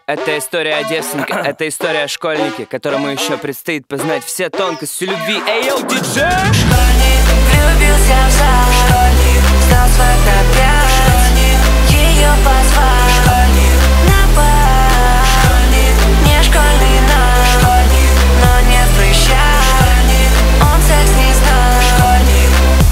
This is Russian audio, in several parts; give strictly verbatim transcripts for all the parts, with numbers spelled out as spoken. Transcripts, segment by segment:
Это история о девственнике, это история о школьнике, которому еще предстоит познать все тонкости любви. Эй, йоу, диджей! Школьник влюбился в зал, школьник сдал свой на пять, школьник ее позвал, школьник на бал, школьник не школьный нам, школьник, но не в прыщах, школьник он секс не знал, школьник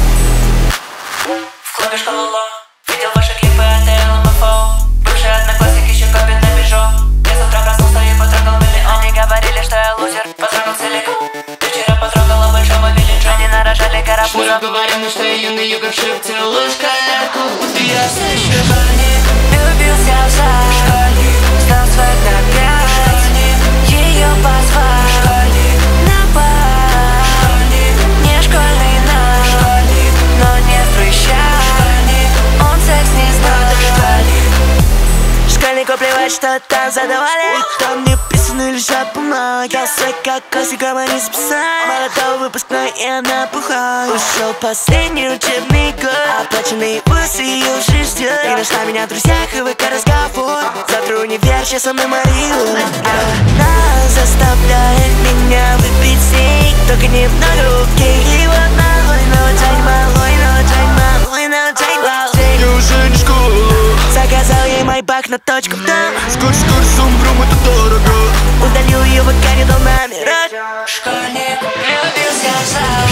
в клубе школа видел ваши клипы от эл эм эф о. Бывший одноклассник еще копит на бежо. Я с утра проснулся и потрогал миллион. Они говорили, что я лузер, потрогал целиком. Ты вчера потрогала большого велича. Они нарожали карапузов. Говорим, что я юный югоршип, целую шкалярку, будто я все еще школьник влюбился в зал, школьник сдал свой на пять, школьник ее позвал, школьник на бал, школьник не школьный нам, школьник, но не в прыщах, школьник он секс не знал, школьник. Школьнику плевать, что там задавали, и там не писаны лежат бумаги. Косой как косиком они списали. Молодой выпускной и она пухает. Ушел последний учебный год, оплаченные вуз ее уже ждет. И нашла меня в друзьях и ВК разговор. Завтра универ, сейчас со мной Марию. Она заставляет меня выпить с ней, только немного руки. И вот малой, но чай малой, но чай малой, но чай малой. Я уже не школа. Заказал ей майбах на точку в дом. Скоро, скоро, сумбрум, это дорого. Удалил ее в ВК, не дал номера. Школьник влюбился в зал.